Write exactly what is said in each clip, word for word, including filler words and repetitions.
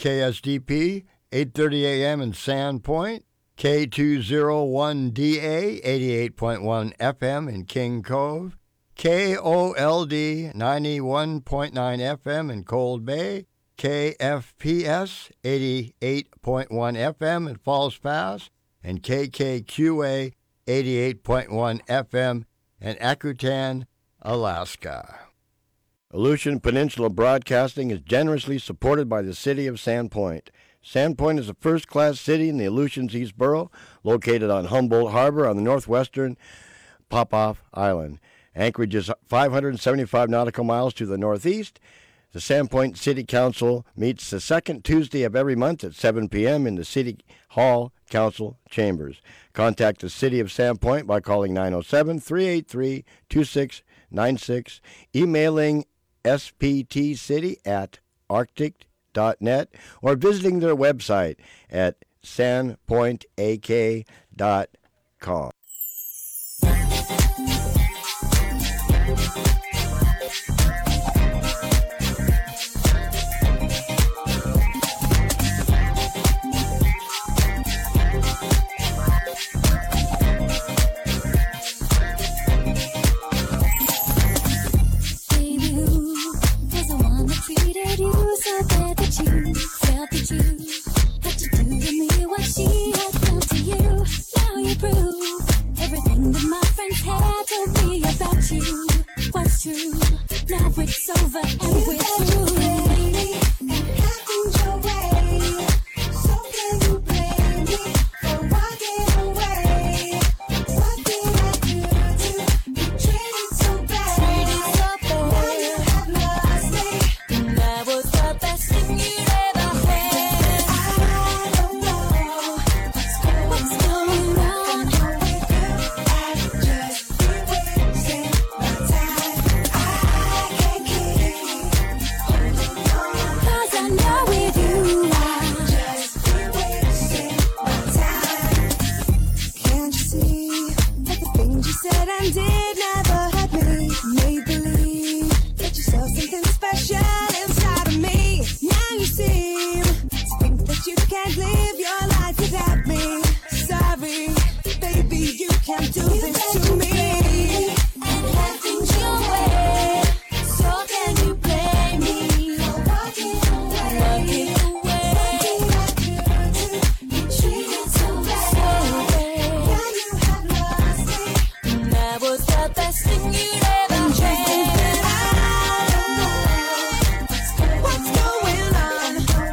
K S D P, eight thirty a.m. in Sandpoint, K two oh one D A, eighty-eight point one F M in King Cove, K O L D, ninety-one point nine F M in Cold Bay, K F P S, eighty-eight point one F M in Falls Pass, and K K Q A, eighty-eight point one F M in Akutan, Alaska. Aleutian Peninsula Broadcasting is generously supported by the city of Sandpoint. Sandpoint is a first-class city in the Aleutians East Borough, located on Humboldt Harbor on the northwestern Popoff Island. Anchorage is five hundred seventy-five nautical miles to the northeast. The Sandpoint City Council meets the second Tuesday of every month at seven p.m. in the City Hall Council Chambers. Contact the City of Sandpoint by calling nine oh seven, three eight three, two six nine six, emailing S P T city at arctic dot net, or visiting their website at sandpoint a k dot com. Treated you so bad that you felt that you had to do to me what she had done to you. Now you prove everything that my friends had told me about you was true. Now it's over and we're through. And having your way, so can you blame me for walking away? What did I do to be treated so bad? Treated so bad. Now you have lost me. That was the best thing you'd ever had. I don't know what's going on. I've just been wasting my time. I can't keep holding on, 'cause I know with you I've just been wasting my time. Can't you see that the things you said and did never had me made believe that you saw something special inside of me? Now you seem to think that you can't live your life without me. Sorry, baby, you can't do this to me. And having your way, so can you blame me for walking away? Walking away. You treated so bad. Now you have lost me. That was the best thing you'd ever had. What's going on?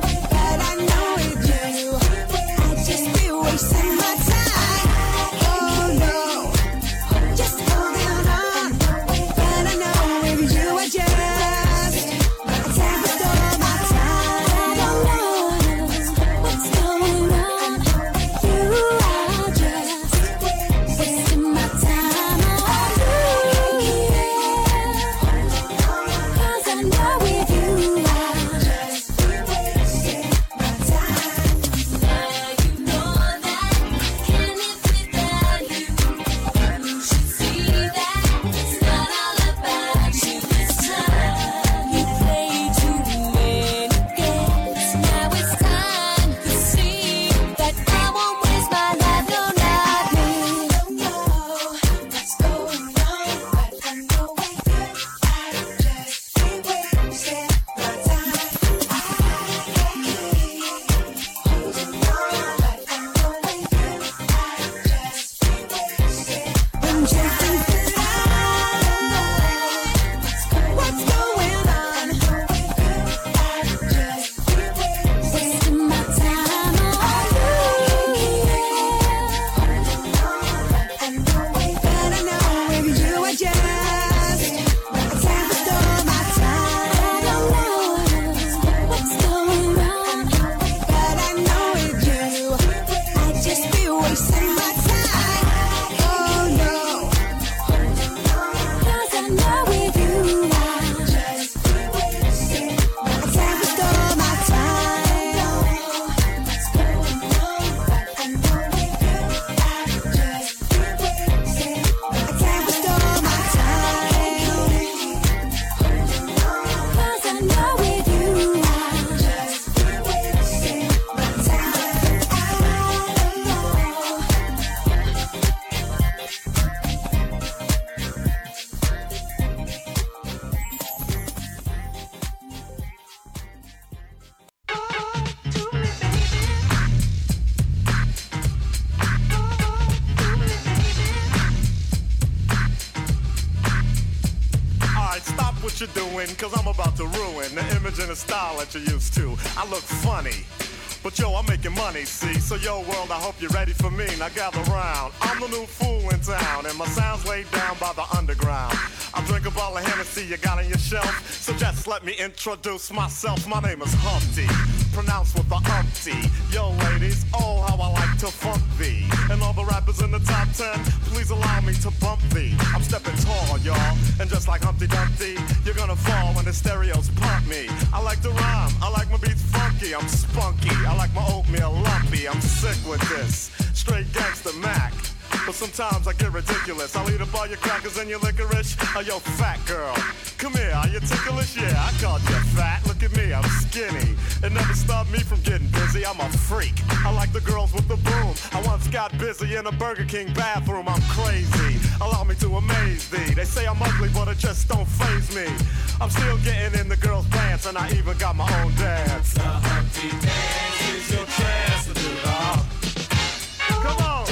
what you're doing, cause I'm about to ruin the image and the style that you're used to. I look funny, but yo, I'm making money, see? So yo, world, I hope you're ready for me. Now gather round. I'm the new fool in town, and my sound's laid down by the underground. I drink a bottle of Hennessy you got on your shelf, so just let me introduce myself. My name is Humpty, pronounced with the umpty. Yo, ladies, oh, how I like to funk thee. And all the rappers in the top ten, please allow me to bump thee. I'm stepping tall, y'all, and just like Humpty Dumpty, you're gonna fall when the stereos pump me. I like to rhyme, I like my beats funky, I'm spunky. I like my oatmeal lumpy, I'm sick with this. Straight gangster Mac. But sometimes I get ridiculous. I'll eat up all your crackers and your licorice. Oh, yo, fat girl, come here, are you ticklish? Yeah, I called you fat. Look at me, I'm skinny. It never stopped me from getting busy. I'm a freak. I like the girls with the boom. I once got busy in a Burger King bathroom. I'm crazy. Allow me to amaze thee. They say I'm ugly, but it just don't faze me. I'm still getting in the girls' pants, and I even got my own dance. The Humpty Dance is your chance to do the hump. Come on.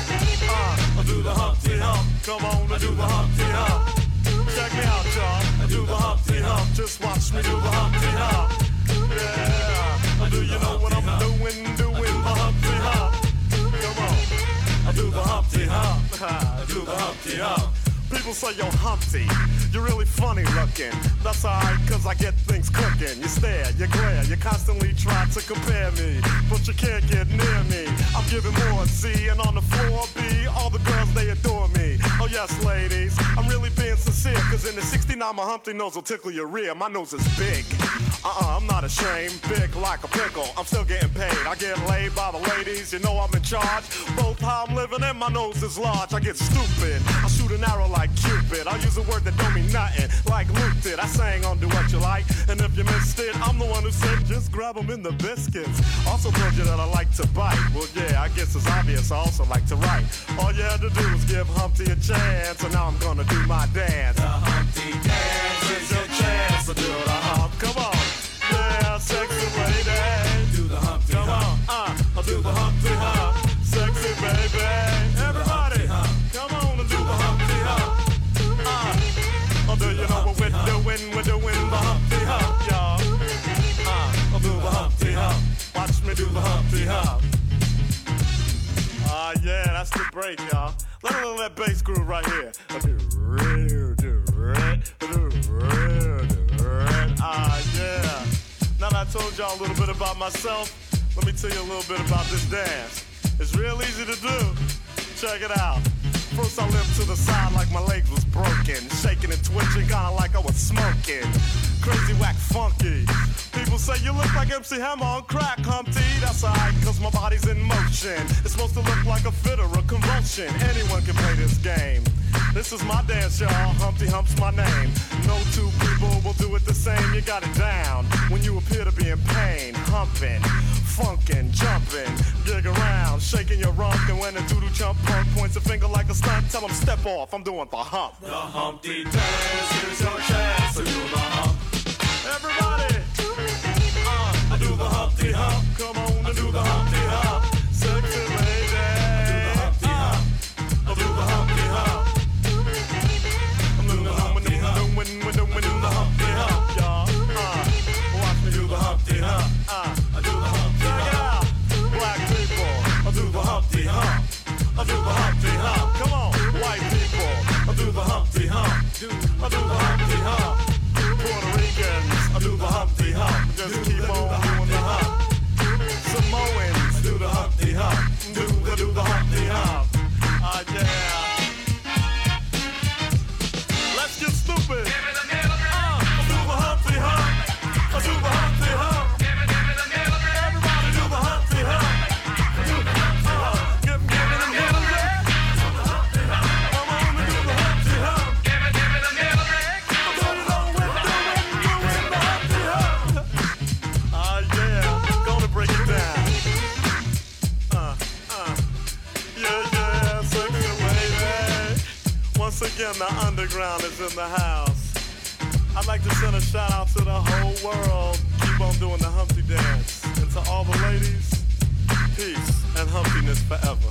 Do the Humpty Hump, come on, I do the Humpty Hump. Check me out, y'all, I do the Humpty Hump. Just watch me do the Humpty Hump. Yeah, do you know what I'm doing, doing the Humpty Hump? Come on, I do the Humpty Hump, I do the Humpty Hump. People say, yo, Humpty, you're really funny looking. That's alright, cause I get things cooking. You stare, you glare, you constantly try to compare me, but you can't get near me. I'm giving more C, and on the floor B, all the girls, they adore me. Oh yes, ladies, I'm really being sincere, cause in the sixty-nine, my Humpty nose will tickle your rear. My nose is big. Uh-uh, I'm not ashamed, big like a pickle. I'm still getting paid, I get laid by the ladies. You know I'm in charge, both how I'm living and my nose is large. I get stupid, I shoot an arrow like Cupid. I'll use a word that don't mean nothing, like Luke did. I sang on Do What You Like, and if you missed it, I'm the one who said just grab them in the biscuits. Also told you that I like to bite. Well, yeah, I guess it's obvious I also like to write. All you had to do was give Humpty a chance, and now I'm gonna do my dance. The Humpty Dance is your chance to do the hump. Come on, yeah, sexy lady. Do the Humpty Come Hump. on, uh, I'll do the Humpty Hump. Sexy baby, everybody, come on and do the Humpty Hump. Uh, oh, do you know what we're doing? We're doing the Humpty Hump, y'all. Uh, I'll do the Humpty Hump. Watch me do the Humpty Hump. Ah, uh, yeah, that's the break, y'all. Let me little that bass groove right here. I do real, do red, do real, do red. Ah, yeah. Now that I told y'all a little bit about myself, let me tell you a little bit about this dance. It's real easy to do. Check it out. First I limped to the side like my leg was broken, shaking and twitching, kinda like I was smoking. Crazy, whack, funky. People say you look like M C Hammer on crack, Humpty. That's alright, cause my body's in motion. It's supposed to look like a fit or a convulsion. Anyone can play this game. This is my dance, y'all. Humpty Hump's my name. No two people will do it the same. You got it down when you appear to be in pain. Humping, funkin', jumping, gig around, shaking your rump. And when a doodle chump punk points a finger like a stunt, tell him step off, I'm doing the hump. The Humpty Dance, here's your chance to do the hump. Everybody, uh, I do the Humpty Hump. Come on and do the Humpty Hump. Sexy lady, uh, I'll do the Humpty Hump. I'm doing the Humpty Hump. When we're doing the Humpty Hump, y'all. Uh, watch me do the Humpty Hump. Uh, I do the Humpty Hump. Check it out, black people. I do the Humpty Hump. I do the Humpty Hump. Come on, white people. I do the Humpty Hump. I do the Humpty Hump. Puerto Ricans, I do the Humpty Hump. Just keep on doing the hump. Samoans, do the Humpty Hump. Do the do the Humpty Hump. Ah, yeah. Let's get stupid. Uh, I do the Humpty Hump. I do the Humpty Hump. Everybody do the Humpty Hump. Do the Humpty Hump. Give, give it a middle break. Come on and do the Humpty Hump. I don't know what doing, doing the Humpty Hump. Ah, yeah. Gonna break it down. Uh, uh. Yeah, yeah, sexy lady. Once again, the underground is in the house. I'd like to send a shout out to the whole world. Keep on doing the Humpty Dance. And to all the ladies, peace and humpiness forever.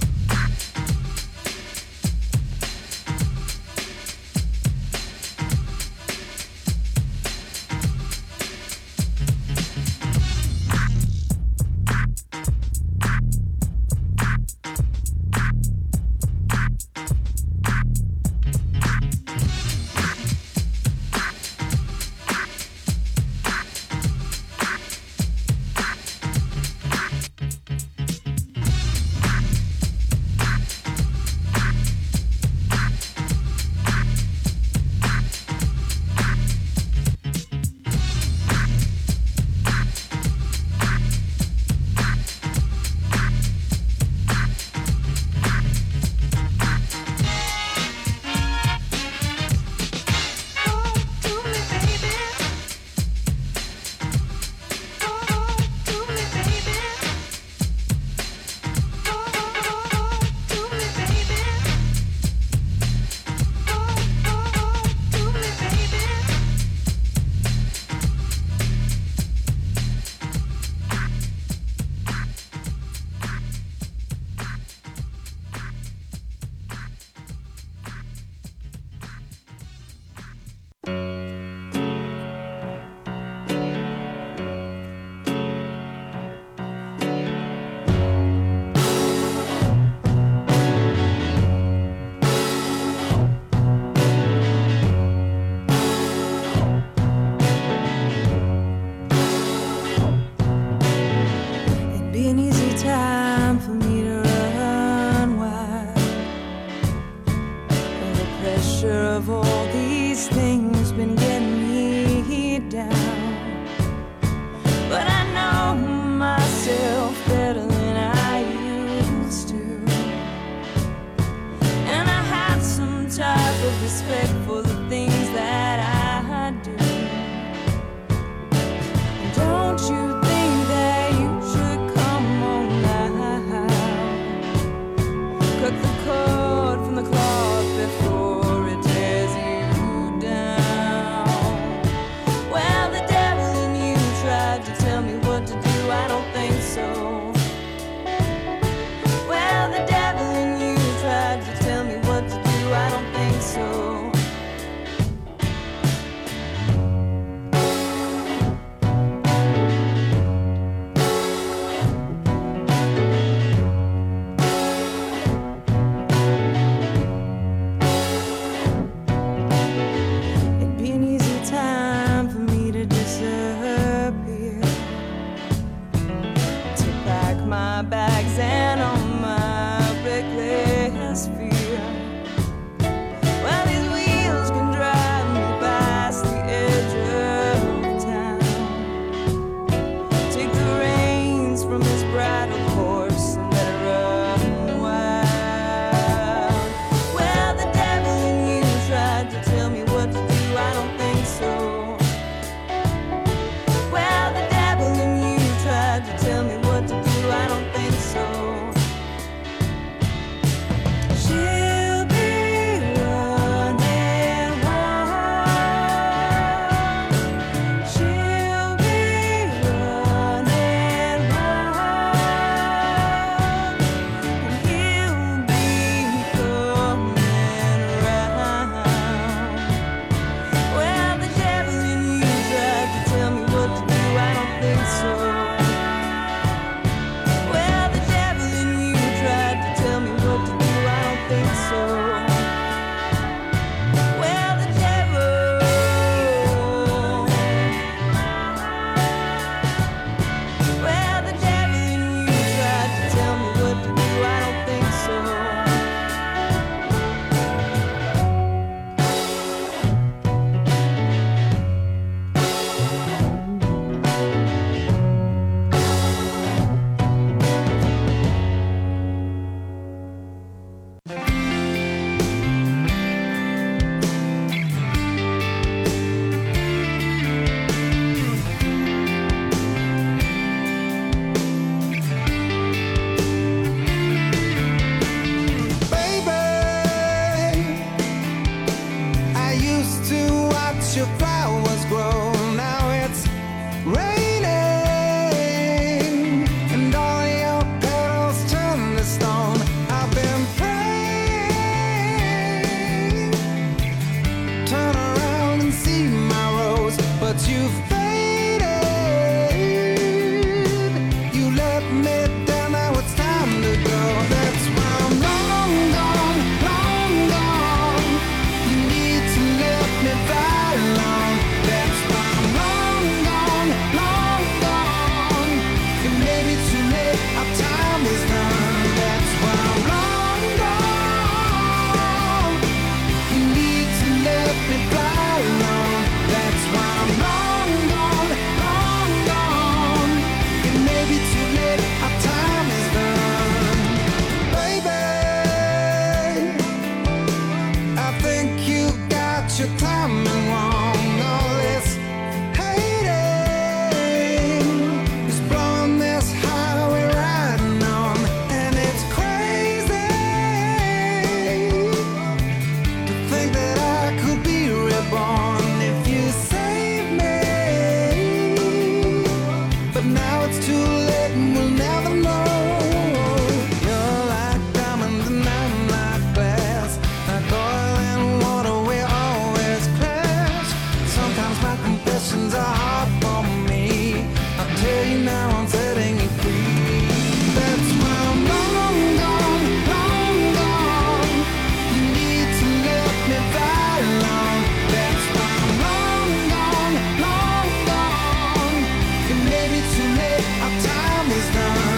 my bags and on my reckless fear. Well, these wheels can drive me past the edge of town. Take the reins from this bridle horse and let it run wild. Well, the devil in you tried to tell me what to do, I don't think so. Well, the devil in you tried to tell me what to do, I don't think so. She'll be running wild. She'll be running wild. And he'll be coming around. Well, the devil in you tried to tell me what to do, I don't think so. Well, the devil in you tried to tell me what to do, I don't think so. Well, the devil. Well, the devil in you tried to tell me what to do, I don't think so. Baby, I used to watch your flowers grow. Now it's raining, and all your petals turn to stone. I've been praying, turn around and see my rose, but you faded. You let me down, now it's time to go. That's why I'm long gone, long gone. You need to let me fly along. That's why I'm long gone, long gone. It may be too late, our time is done. That's why I'm long gone. You need to let me fly along. That's why I'm long gone, long gone. It may be too late, our time is done. Baby, I think you got your timing wrong. All this hating is blowing this highway riding on, and it's crazy to think that I could be reborn if you save me. But now it's too late and we'll never know. You're like diamonds and I'm like glass, like oil and water, we always clash. Sometimes my confessions are hard for me. I'll tell you now, I'm setting you free. That's why I'm long gone, long gone. You need to let me fly along. That's why I'm long gone, long gone. It may be too late, our time is done.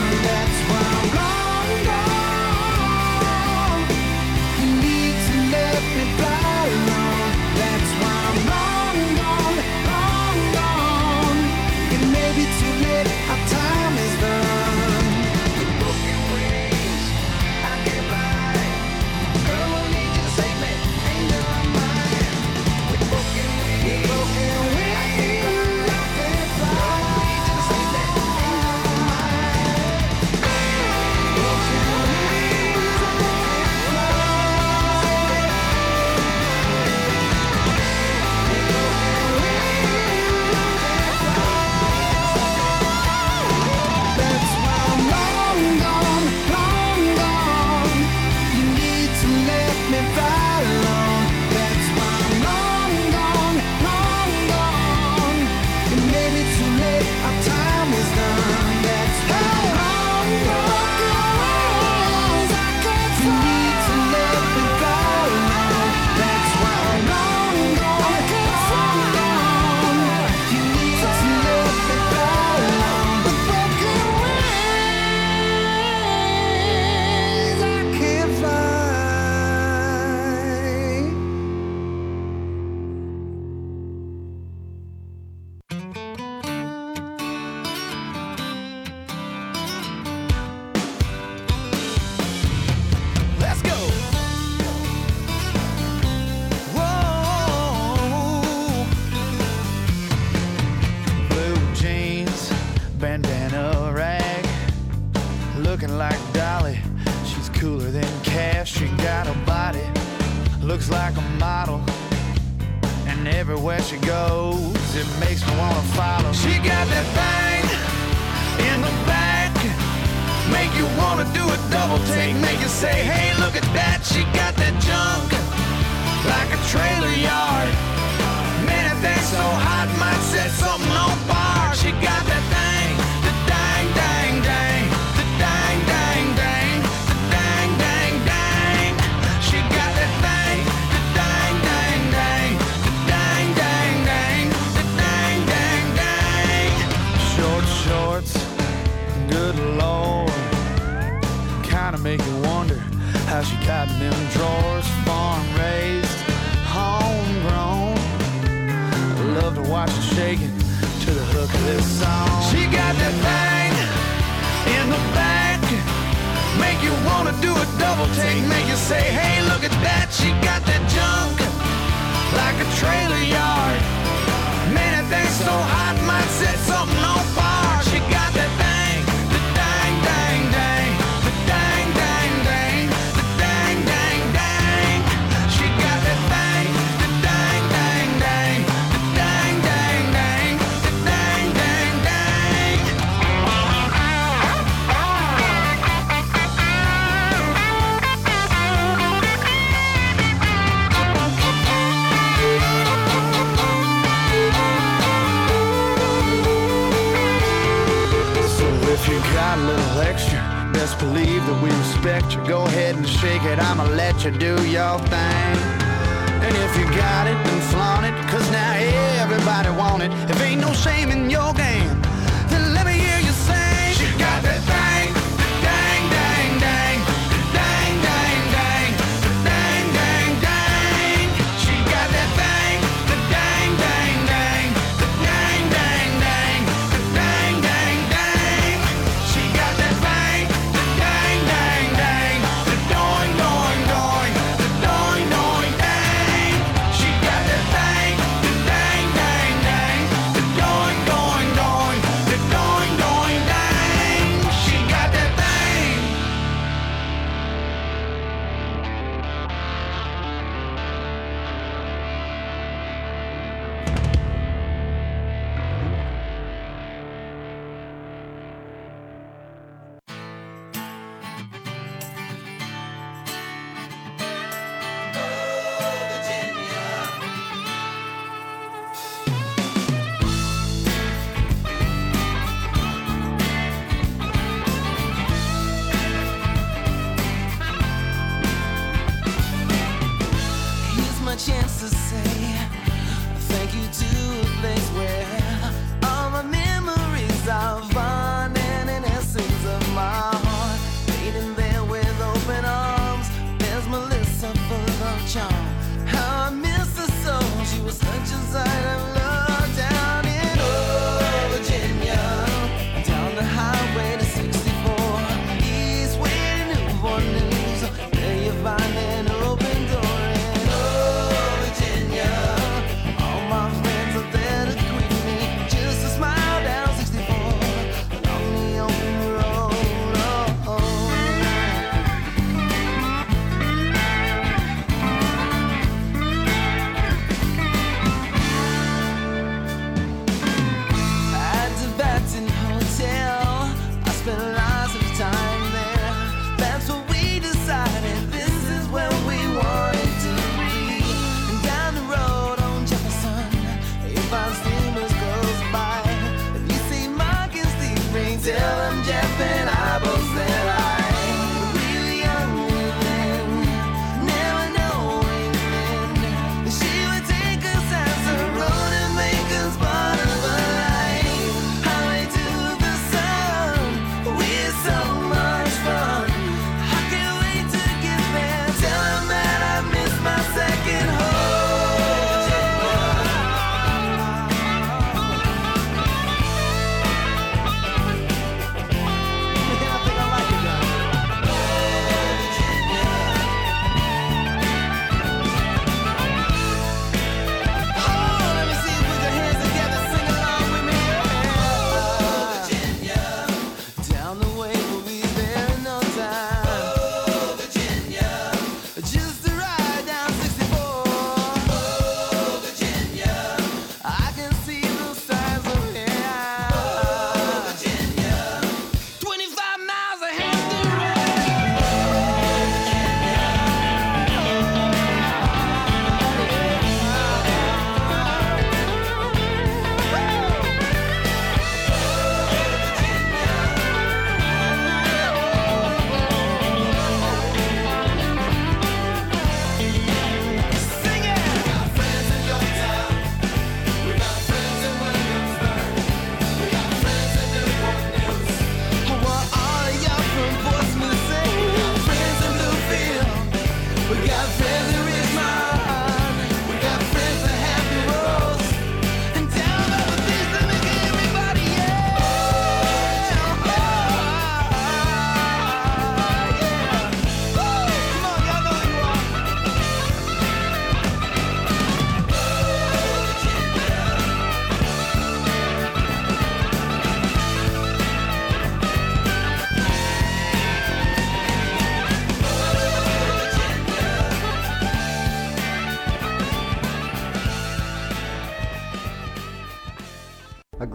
looking like Dolly. She's cooler than Cash. She got a body, looks like a model. And everywhere she goes, it makes me wanna follow. She got that thing in the back, make you wanna do a double take, make you say, hey, look at that. She got that junk like a trailer yard. Man, that thing's so hot, might set something on fire. She got that thing, the dang, dang, dang, the dang, dang, dang, the dang, dang, dang. She got that thing, the dang, dang, dang, the dang, dang, dang, the dang, dang, dang. Short shorts, good lord, kinda make you wonder how she got in them drawers. Farm raised, homegrown. Love to watch her shaking to the hook of this song. She got that thing in the back, make you wanna do a double take, make you say, hey, look at that. She got that junk like a trailer yard. Man, that thing's so hot, might set something on fire. She got that thing, the dang, dang, dang, the dang, dang, dang, the dang, dang, dang. She got that thing, the dang, dang, dang, the dang, dang, dang, the dang, dang, dang. So if you got a little extra, best believe that we respect you. Go ahead and shake it, I'ma let you do your thing. And if you got it, then flaunt it, cause now everybody want it. If ain't no shame in your game, then let me hear you sing. She got that thing, the dang, dang, dang, the dang, dang, dang, the dang, dang, dang. She got that thing, the dang, dang, dang, the dang, dang, dang, the dang, dang, dang. She got that thing, the dang, dang, dang, the doing, doing, doing, the doing, doing, dang. She got that thing, the dang, dang, dang, the doing, doing, doing, the doing, doing, dang. She got that thing. Here's my chance to say thank you to a place where all my memories are fun and an essence of my heart. Waiting there with open arms, there's Melissa full of charm. How I miss her so, she was such a sight of love down in oh, Virginia. Down the highway to sixty-four, east way to Newport News. There you find an open door in oh, Virginia. All my friends are there to greet me, just a smile down sixty-four along the open road. Oh, oh. At the Baton Hotel, I spent lots of time there. That's what we decided, this is where we wanted to be. And down the road on Jefferson, you find steamers goes by. If you see Mark and Steve Ring, tell them Jeff and I both said I. We were young then, never knowing then that she would take us as a road and make us part of her life. Highway to the sun, we had so much fun. I can't wait to get there. Tell them that I miss my second home.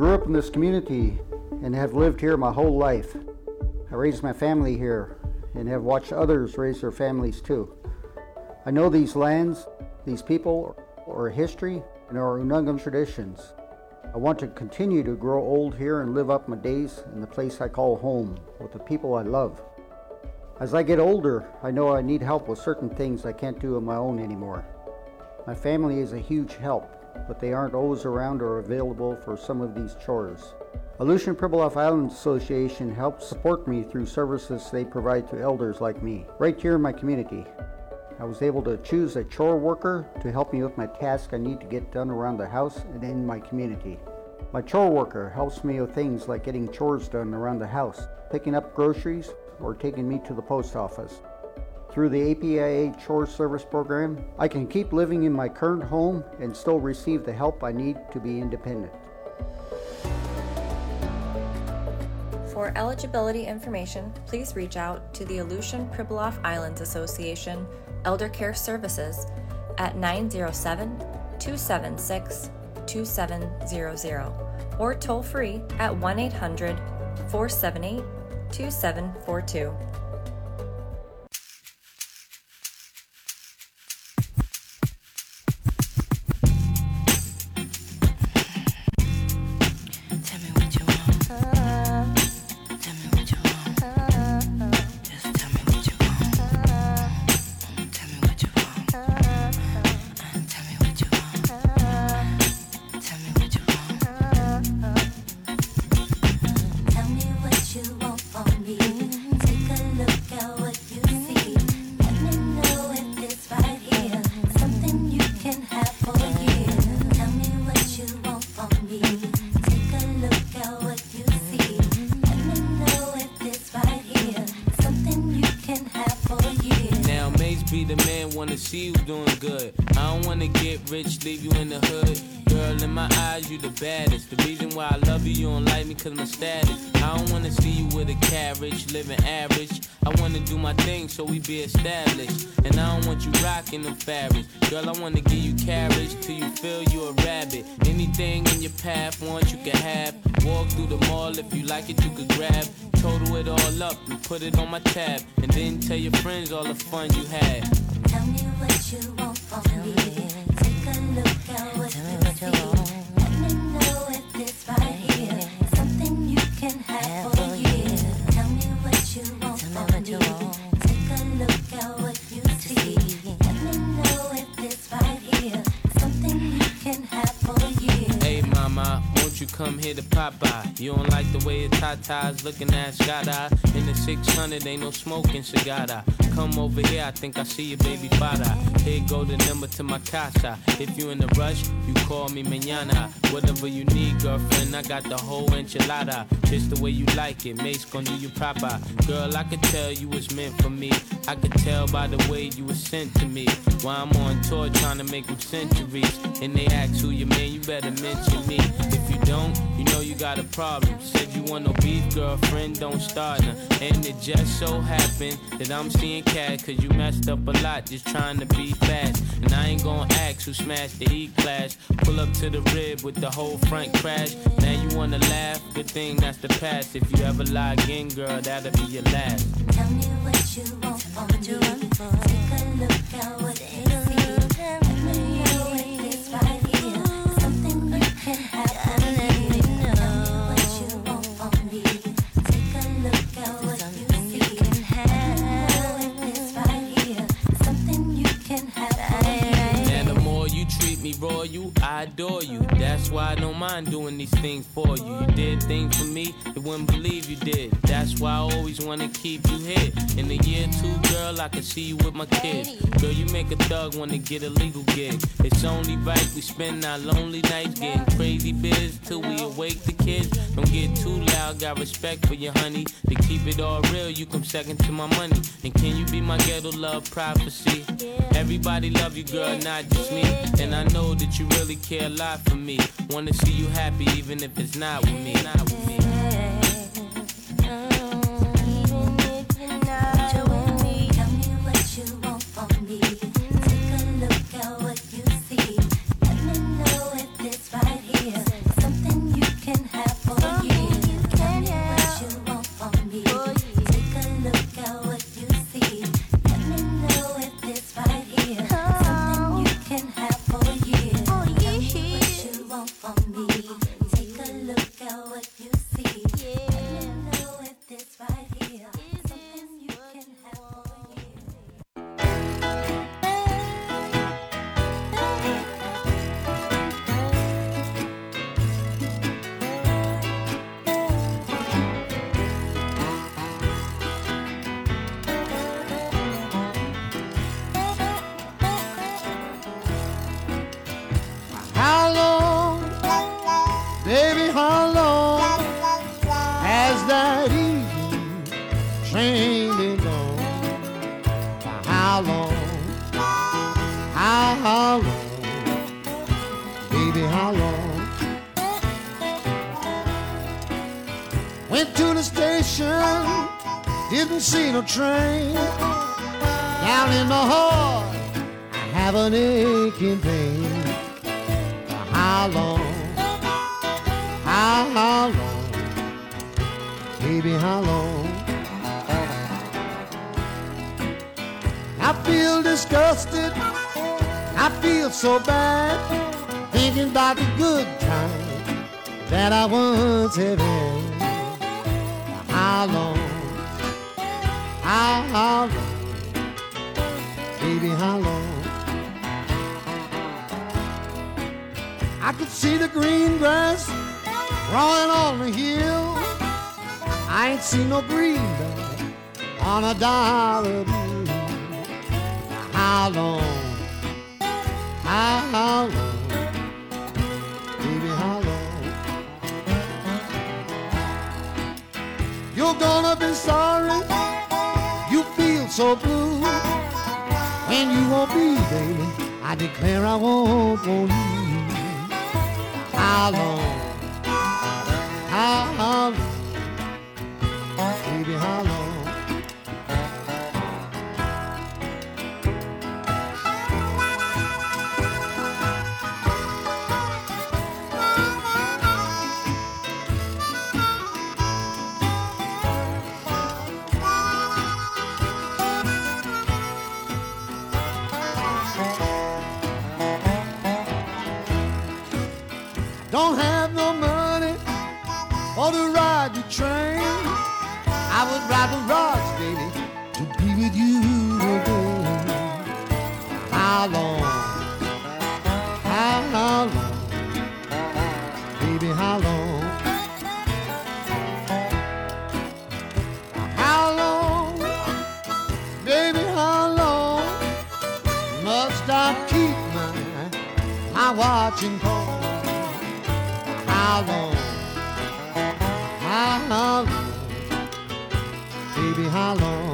grew up in this community and have lived here my whole life. I raised my family here and have watched others raise their families too. I know these lands, these people, our history, and our Unungam traditions. I want to continue to grow old here and live up my days in the place I call home with the people I love. As I get older, I know I need help with certain things I can't do on my own anymore. My family is a huge help, but they aren't always around or available for some of these chores. Aleutian Pribilof Island Association helps support me through services they provide to elders like me, right here in my community. I was able to choose a chore worker to help me with my task I need to get done around the house and in my community. My chore worker helps me with things like getting chores done around the house, picking up groceries, or taking me to the post office. Through the A P I A Chore Service Program, I can keep living in my current home and still receive the help I need to be independent. For eligibility information, please reach out to the Aleutian Pribilof Islands Association Elder Care Services at nine zero seven, two seven six, two seven zero zero or toll free at one eight hundred, four seven eight, two seven four two. See you doing good. I don't wanna get rich, leave you in the hood. Girl, in my eyes, you the baddest. The reason why I love you, you don't like me cause my status. I don't wanna see you with a carriage, living average. I wanna do my thing so we be established. And I don't want you rocking them fabrics. Girl, I wanna give you carriage till you feel you a rabbit. Anything in your path, want you can have. Walk through the mall, if you like it, you could grab. Total it all up and put it on my tab. And then tell your friends all the fun you had. Tell me what you want from me. Take a look at what you see. Let me know if it's right here. Something you can have for a year. Tell me what you want from me. Take a look at what you see. Let me know if it's right here. Something you can have for a year. Hey mama, won't you come here to pop by? You don't like the way your tatas looking at Scott. In the six hundred, ain't no smoking cigar. Come over here, I think I see your baby father. Here go the number to my casa. If you in a rush, you call me mañana. Whatever you need, girlfriend, I got the whole enchilada. Just the way you like it, mate's gonna do you proper. Girl, I could tell you was meant for me. I could tell by the way you was sent to me. While I'm on tour trying to make them centuries. And they ask who you man, you better mention me. If you don't, you know you got a problem. Said you want no beef, girlfriend, don't start now. And it just so happened that I'm seeing cat cause you messed up a lot just trying to be fast. And I ain't gonna ask who smashed the E-Class. Pull up to the rib with the whole front crash. Now you wanna laugh? Good thing that's the past. If you ever lie again, girl, that'll be your last. Tell me what you want from me. Take a look at what you see. Let me know if it's right here. Something you can have for a year. Tell me what you want from me. Take a look at what you see. Let me know if it's right here. Something you can have for a year. Now the more you treat me royal, I adore you. That's why I don't mind doing these things for you. You did things for me, you wouldn't believe you did. That's why I always wanna keep you here. In a year or two, girl, I can see you with my kids. Girl, you make a thug wanna get a legal gig. It's only right we spend our lonely nights getting crazy biz till we awake the kids. Don't get too loud, got respect for you, honey. To keep it all real, you come second to my money. And can you be my ghetto love prophecy? Everybody love you, girl, not just me. And I know that you really care a lot for me. Wanna see you happy even if it's not with me. Not with me. Tell me what you want from me. Take a look at what you see. Let me know if it's right here. Something you can have. How long? How, how long? Baby, how long? Went to the station, didn't see no train. Down in the heart, I have an aching pain. How long? How, how long? Baby, how long? I feel disgusted, I feel so bad, thinking about the good time that I once have had. How long? How, how long? Baby, how long? I could see the green grass growing on the hill. I ain't seen no greenback on a dollar bill. How long? How, how long? Baby, how long? You're gonna be sorry. You feel so blue when you won't be, baby. I declare I won't want you. How long? How, how long? Baby, how long? Don't have no money or to ride the train. I would ride the rods, baby, to be with you again. How long? How, how long? Baby, how long? How long? Baby, how long? Must I keep my, my watching call? How long? How, how long? Baby, how long?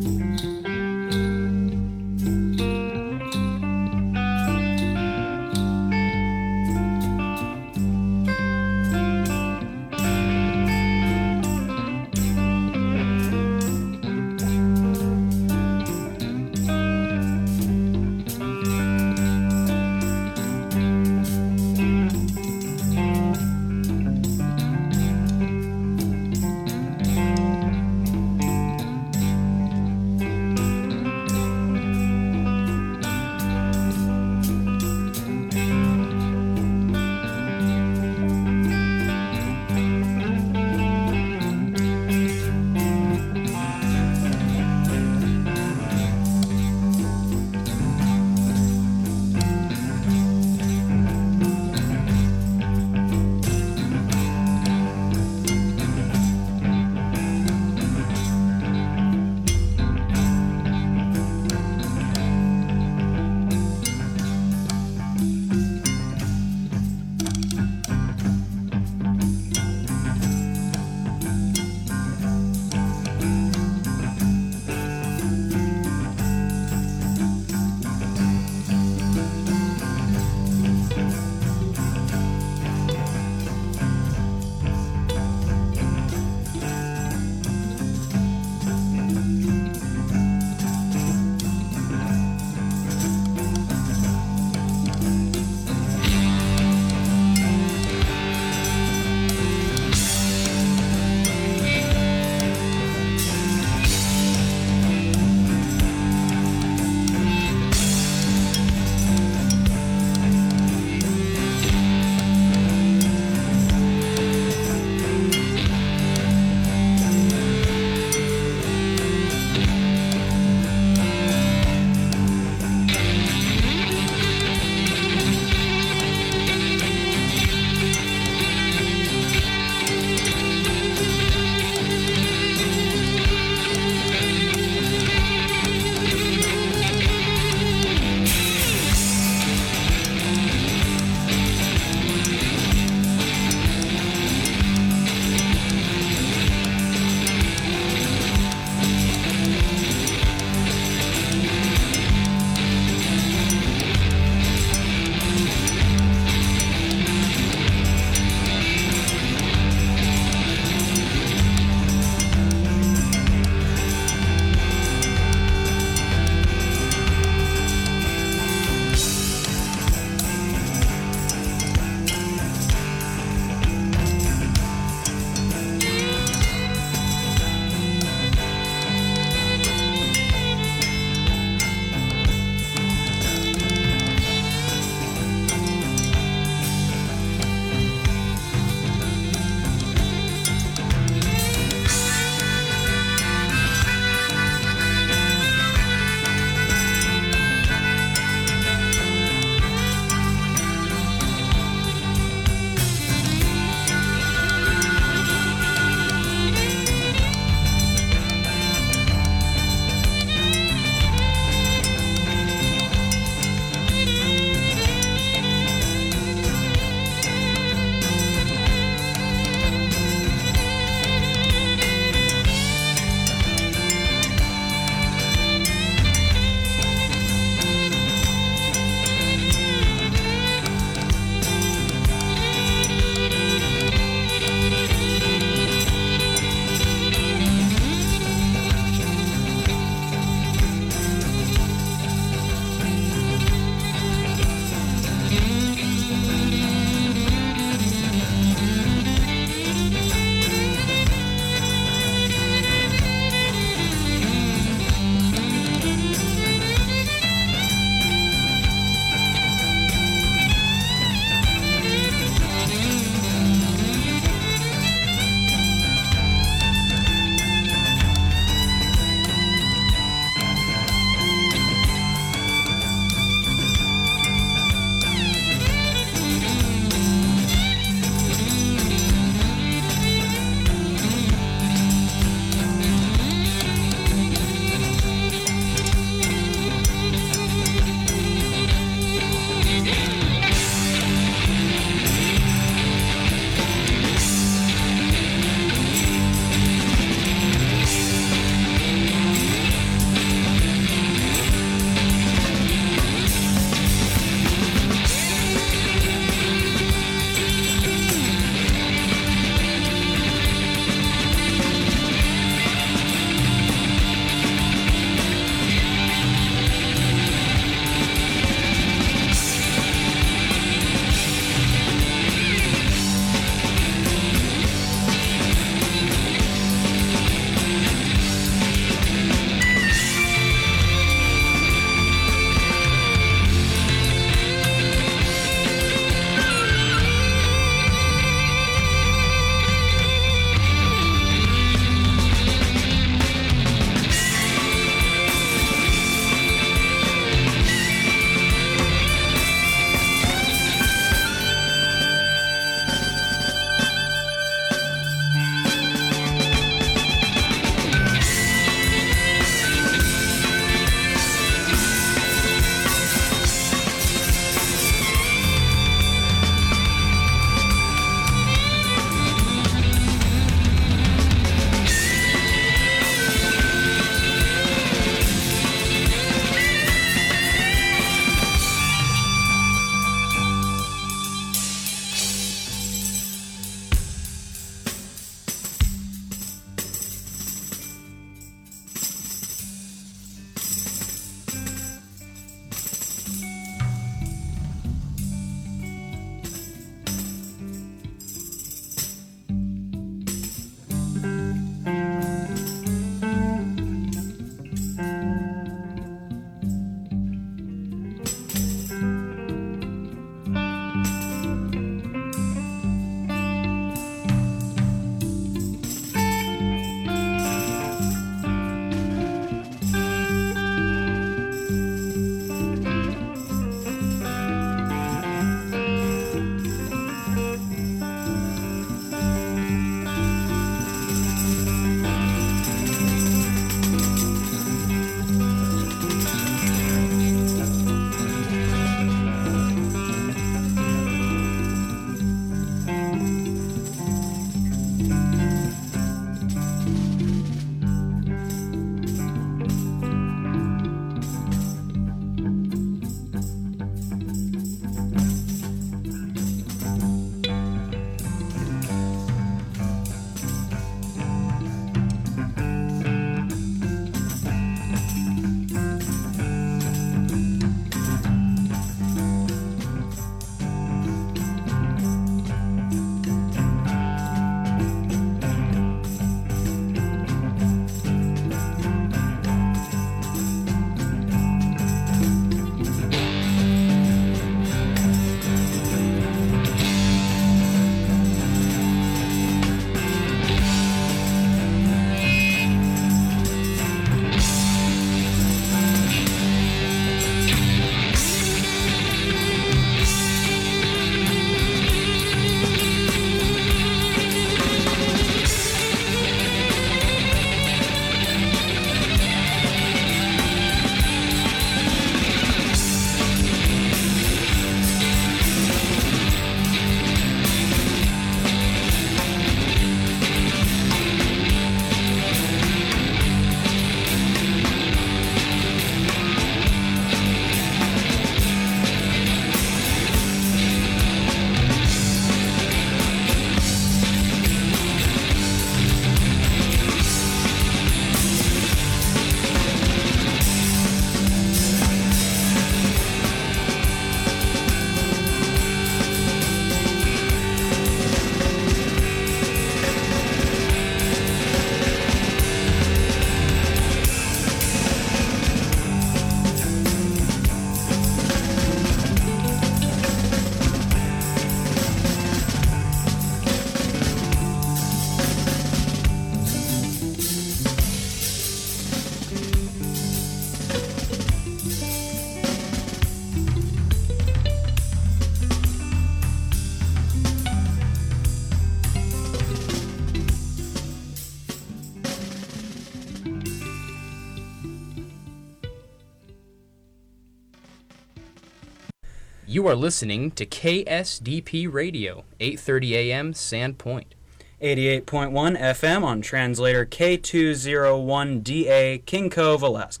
You are listening to K S D P Radio, eight thirty A M Sandpoint. eighty-eight point one F M on translator K two oh one D A, King Cove, Alaska.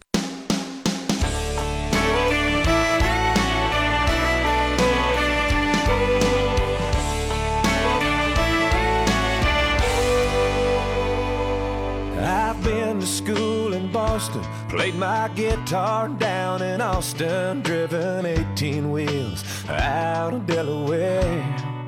I've been to school in Boston, played my guitar down in Austin, driven eighteen wheels out of Delaware.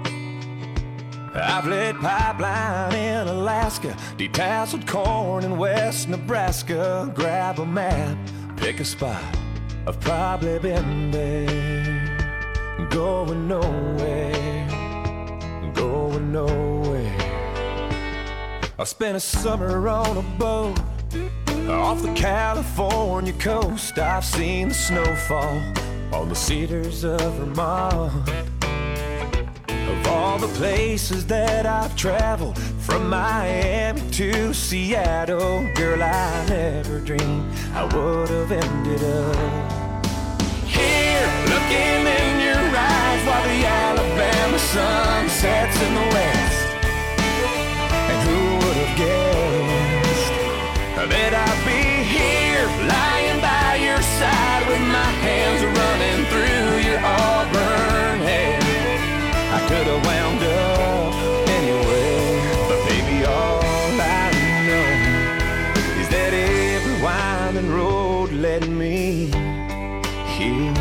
I've laid pipeline in Alaska, detasseled corn in West Nebraska. Grab a map, pick a spot, I've probably been there. Going nowhere, going nowhere. I spent a summer on a boat off the California coast. I've seen the snowfall on the cedars of Vermont. Of all the places that I've traveled, from Miami to Seattle, girl, I never dreamed I would have ended up here, looking in your eyes while the Alabama sun sets in the west. And who would have guessed that I'd be here, lying by your side with my hands running through your auburn hair. I could have wound up anywhere, but baby, all I know is that every winding road led me here.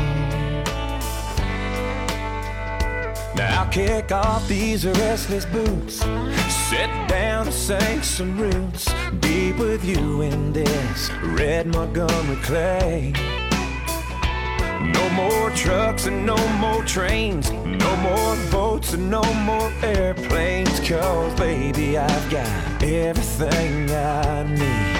Now I'll kick off these restless boots, sit down and sink some roots deep with you in this red Montgomery clay. No more trucks and no more trains, no more boats and no more airplanes, 'cause baby, I've got everything I need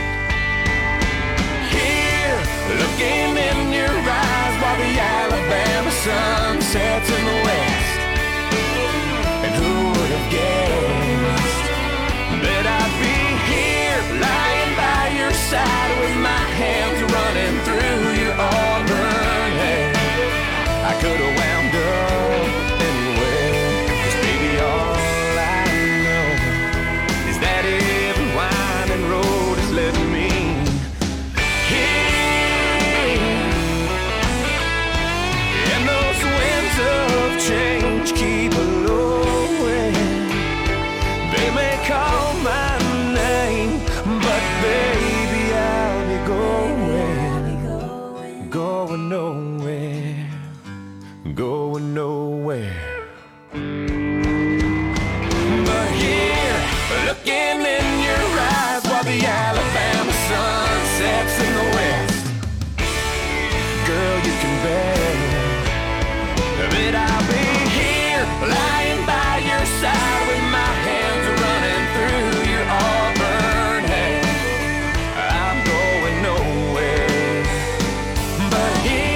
here, looking in your eyes while the Alabama sun sets in the west. And who would have guessed that I'd be here, lying by your side with my hands running through your auburn hair. I could have wound up anywhere, 'cause baby, all I know is that every winding road has led me here. And those winds of change keep blowing. They may call my name, but baby, I'll be going, going nowhere, going nowhere. But here, looking in your eyes while the Alabama sun sets in the west, girl, you can bet that I'll be here, lying by your side with my hands running through your auburn hair. I'm going nowhere, but here.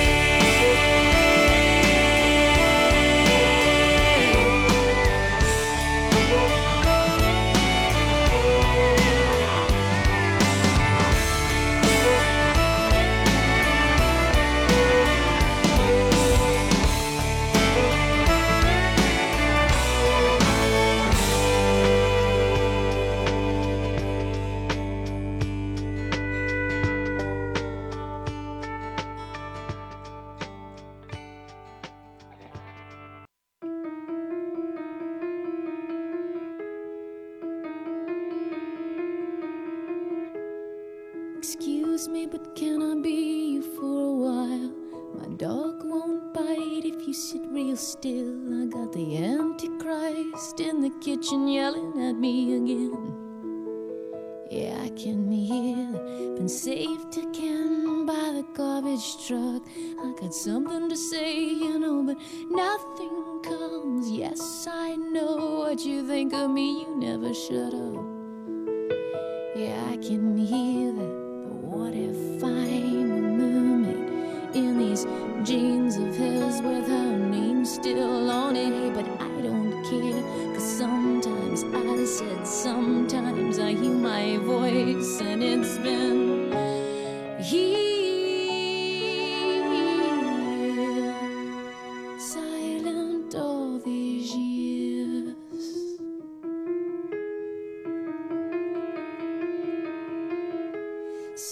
Excuse me, but can I be you for a while? My dog won't bite if you sit real still. I got the Antichrist in the kitchen yelling at me again. Yeah, I can hear it. Been saved again by the garbage truck. I got something to say, you know, but nothing comes. Yes, I know what you think of me. You never shut up. Yeah, I can hear that. What if I'm a mermaid in these jeans of his with her name still on it? Hey, but I don't care, 'cause sometimes I said, sometimes I hear my voice, and it's been here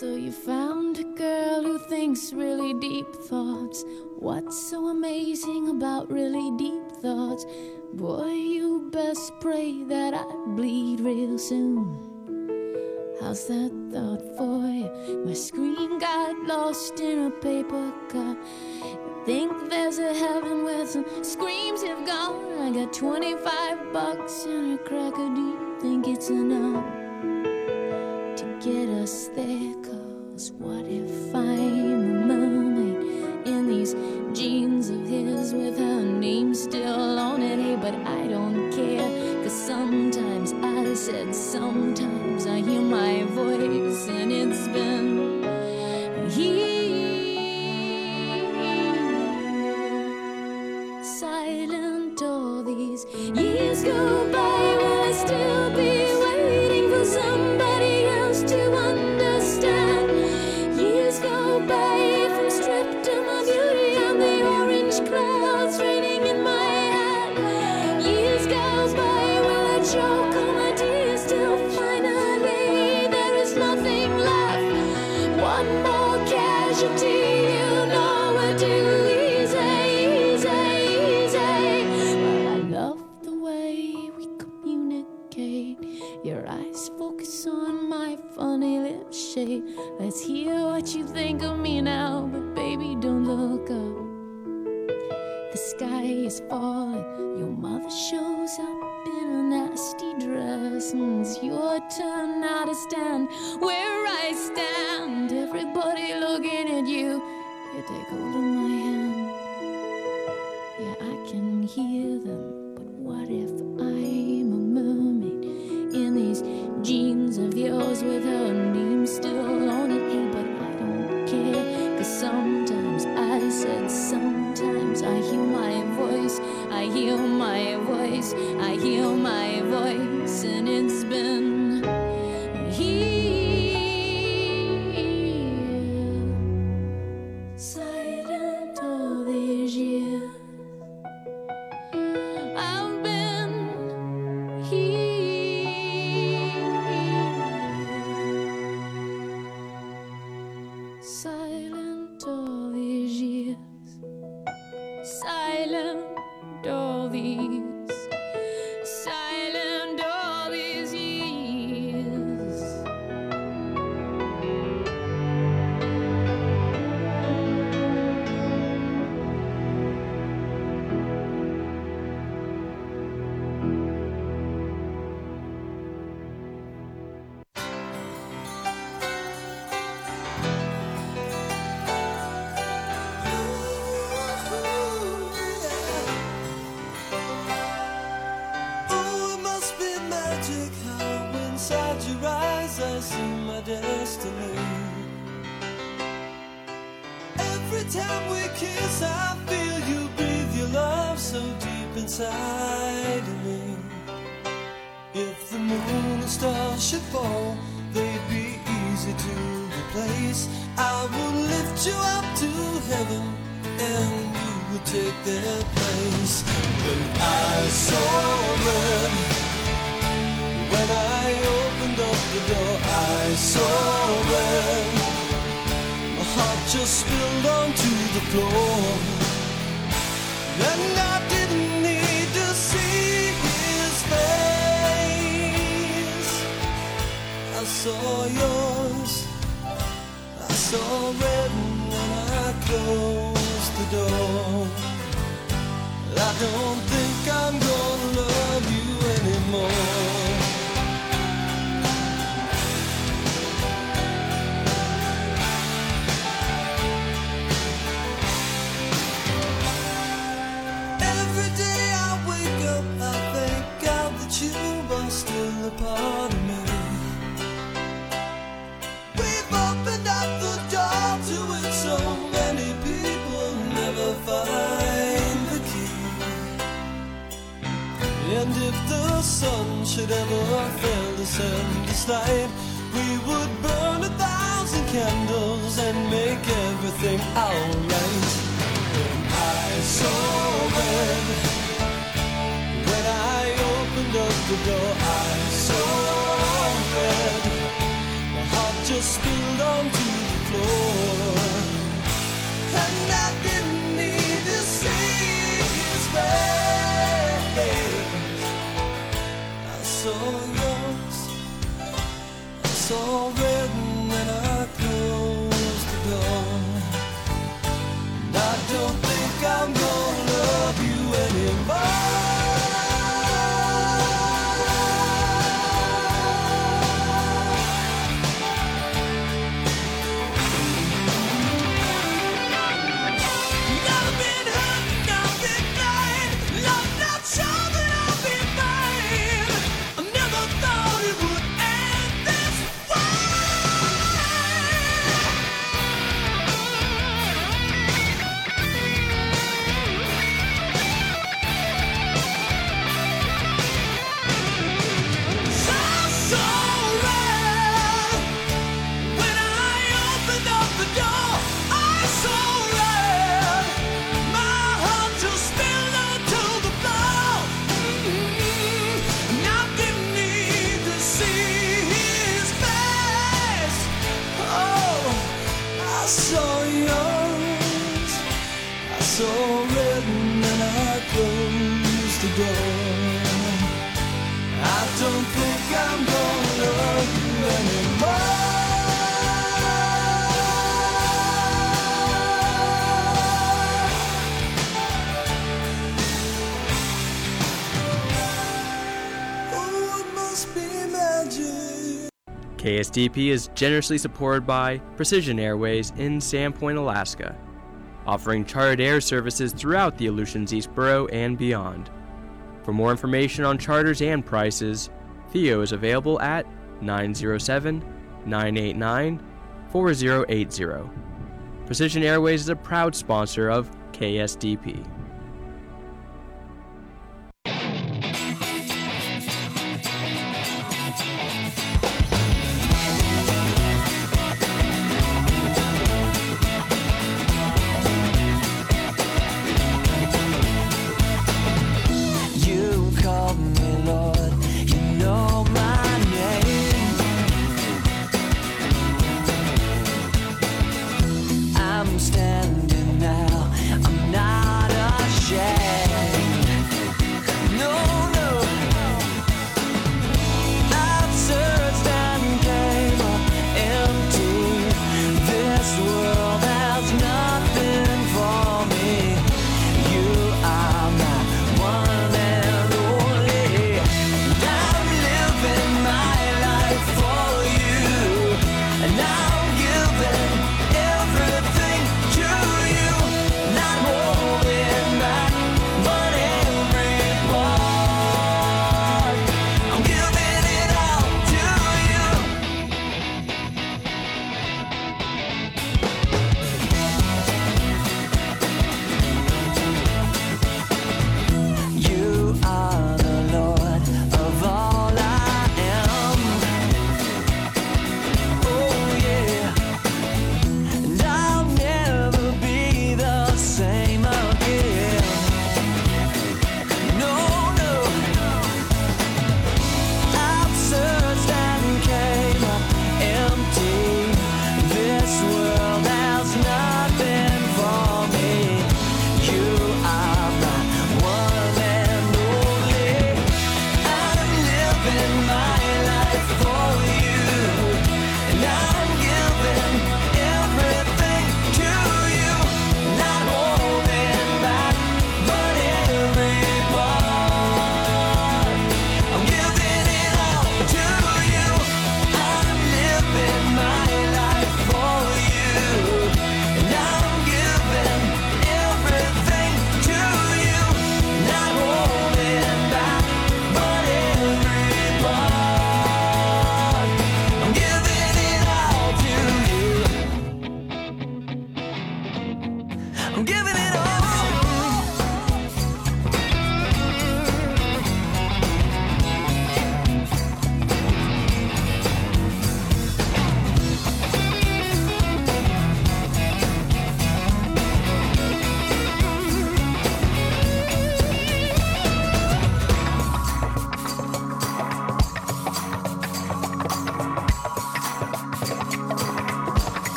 So you found a girl who thinks really deep thoughts. What's so amazing about really deep thoughts? Boy, you best pray that I bleed real soon. How's that thought for you? My screen got lost in a paper cup. Think there's a heaven where some screams have gone. I got twenty-five bucks and a cracker. Do you think it's enough to get us there? Cause what if I'm a mermaid in these jeans of his with her name still on it? Hey, but I don't care, cause sometimes I said sometimes I hear my voice and it's been here. Silent all these years go by, will I still be waiting for somebody else to understand? Years go by from stripped of my beauty and the orange clouds raining in my hand. Years go by, will I choke on my tears till finally there is nothing left? One more casualty, you know we're too easy, easy, easy. Well, I love the way we communicate. Your eyes focus on my funny lip shape. Let's hear what you think of me now, but baby, don't look up. The sky is falling, your mother shows up in a nasty dress, and it's your turn now to stand where I stand. Everybody looking at you, you take hold of my hand. Yeah, I can hear them, but what if I'm a mermaid in these jeans of yours with her name still on it? Hey, but I don't care, cause sometimes I said sometimes I hear my voice, I hear my voice, I hear my voice, and it's been here. Silent all these years, I've been here. Silent all these years, silent all these, silent all these years. Oh, it must be magic how inside your eyes I see my destiny. Every time we kiss I feel you breathe your love so deep inside of me. If the moon and stars should fall, they'd be easy to replace. I would lift you up to heaven and you would take their place. When I saw red, when I opened up the door, I saw red. My heart just spilled onto the floor, and I didn't need to see his face. I saw yours, I saw red when I closed the door. I don't think I'm gonna love you anymore. Every day I wake up, I thank God that you are still a part of me. We've opened up the door to it, so many people never find the key. And if the sun should ever fail to send us light, we would burn a thousand candles and make everything alright. When I saw red, when I opened up the door, I saw red. My heart just spilled onto saw yours. I saw red and then I closed the door. And I don't think I'm gonna love you anymore. K S D P is generously supported by Precision Airways in Sandpoint, Alaska, offering chartered air services throughout the Aleutians East Borough and beyond. For more information on charters and prices, Theo is available at nine oh seven, nine eight nine, four oh eight oh. Precision Airways is a proud sponsor of K S D P.